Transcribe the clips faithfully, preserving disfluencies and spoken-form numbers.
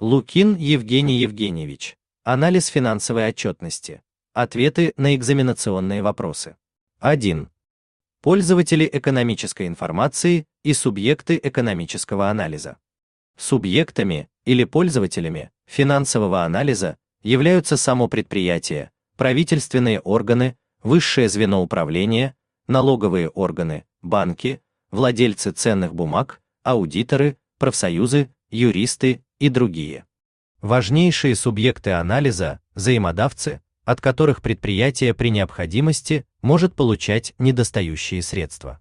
Лукин Евгений Евгеньевич. Анализ финансовой отчетности. Ответы на экзаменационные вопросы. один. Пользователи экономической информации и субъекты экономического анализа. Субъектами или пользователями финансового анализа являются само предприятие, правительственные органы, высшее звено управления, налоговые органы, банки, владельцы ценных бумаг, аудиторы, профсоюзы, юристы и другие. Важнейшие субъекты анализа – взаимодавцы, от которых предприятие при необходимости может получать недостающие средства.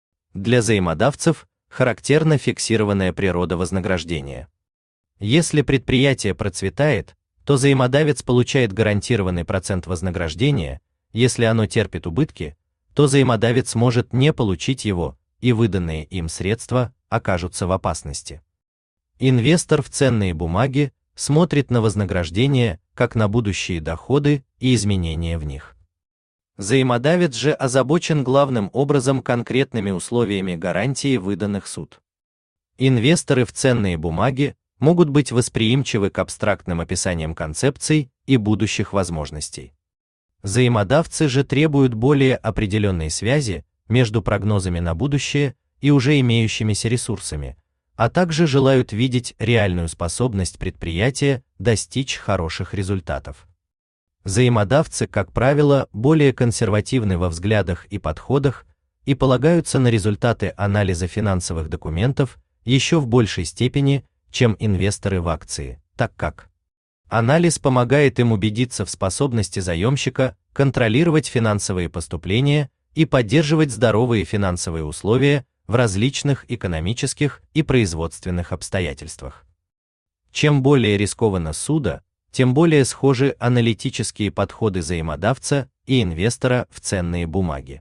Для взаимодавцев характерна фиксированная природа вознаграждения. Если предприятие процветает, то взаимодавец получает гарантированный процент вознаграждения, если оно терпит убытки, то взаимодавец может не получить его, и выданные им средства окажутся в опасности. Инвестор в ценные бумаги смотрит на вознаграждение как на будущие доходы и изменения в них. Взаимодавец же озабочен главным образом конкретными условиями гарантии, выданных суд. Инвесторы в ценные бумаги могут быть восприимчивы к абстрактным описаниям концепций и будущих возможностей. Взаимодавцы же требуют более определенной связи между прогнозами на будущее и уже имеющимися ресурсами, а также желают видеть реальную способность предприятия достичь хороших результатов. Взаимодавцы, как правило, более консервативны во взглядах и подходах и полагаются на результаты анализа финансовых документов еще в большей степени, чем инвесторы в акции, так как анализ помогает им убедиться в способности заемщика контролировать финансовые поступления и поддерживать здоровые финансовые условия в различных экономических и производственных обстоятельствах. Чем более рискованно судо, тем более схожи аналитические подходы взаимодавца и инвестора в ценные бумаги.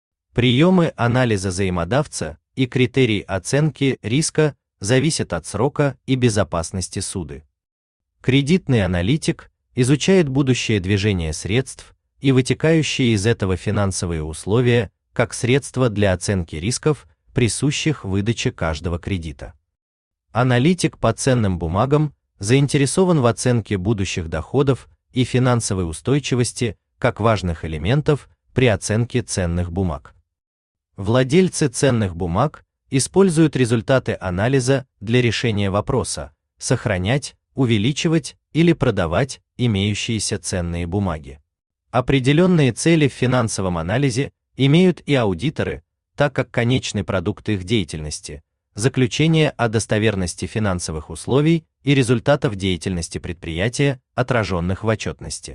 Приемы анализа взаимодавца и критерии оценки риска зависят от срока и безопасности суды. Кредитный аналитик изучает будущее движение средств и вытекающие из этого финансовые условия как средство для оценки рисков, присущих выдаче каждого кредита. Аналитик по ценным бумагам заинтересован в оценке будущих доходов и финансовой устойчивости как важных элементов при оценке ценных бумаг. Владельцы ценных бумаг используют результаты анализа для решения вопроса: сохранять, увеличивать или продавать имеющиеся ценные бумаги. Определенные цели в финансовом анализе имеют и аудиторы, так как конечный продукт их деятельности – заключение о достоверности финансовых условий и результатов деятельности предприятия, отраженных в отчетности.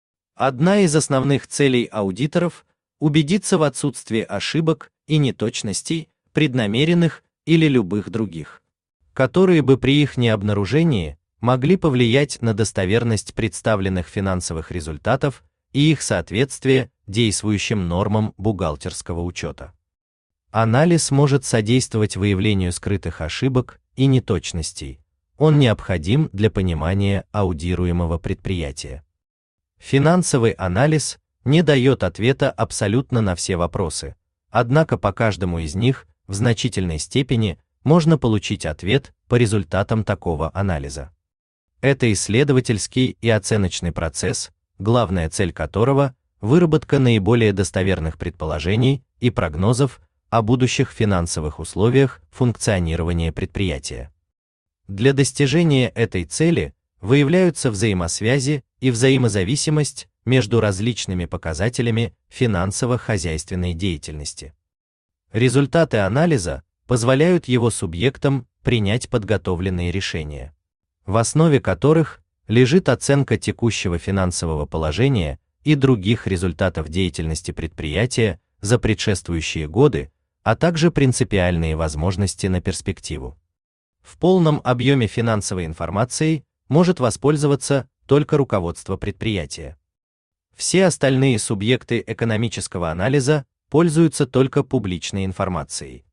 Одна из основных целей аудиторов – убедиться в отсутствии ошибок и неточностей, преднамеренных или любых других, которые бы при их необнаружении могли повлиять на достоверность представленных финансовых результатов и их соответствие действующим нормам бухгалтерского учета. Анализ может содействовать выявлению скрытых ошибок и неточностей. Он необходим для понимания аудируемого предприятия. Финансовый анализ не дает ответа абсолютно на все вопросы, однако по каждому из них в значительной степени можно получить ответ по результатам такого анализа. Это исследовательский и оценочный процесс, главная цель которого – выработка наиболее достоверных предположений и прогнозов о будущих финансовых условиях функционирования предприятия. Для достижения этой цели выявляются взаимосвязи и взаимозависимость между различными показателями финансово-хозяйственной деятельности. Результаты анализа позволяют его субъектам принять подготовленные решения, в основе которых лежит оценка текущего финансового положения и других результатов деятельности предприятия за предшествующие годы, а также принципиальные возможности на перспективу. В полном объеме финансовой информации может воспользоваться только руководство предприятия. Все остальные субъекты экономического анализа пользуются только публичной информацией.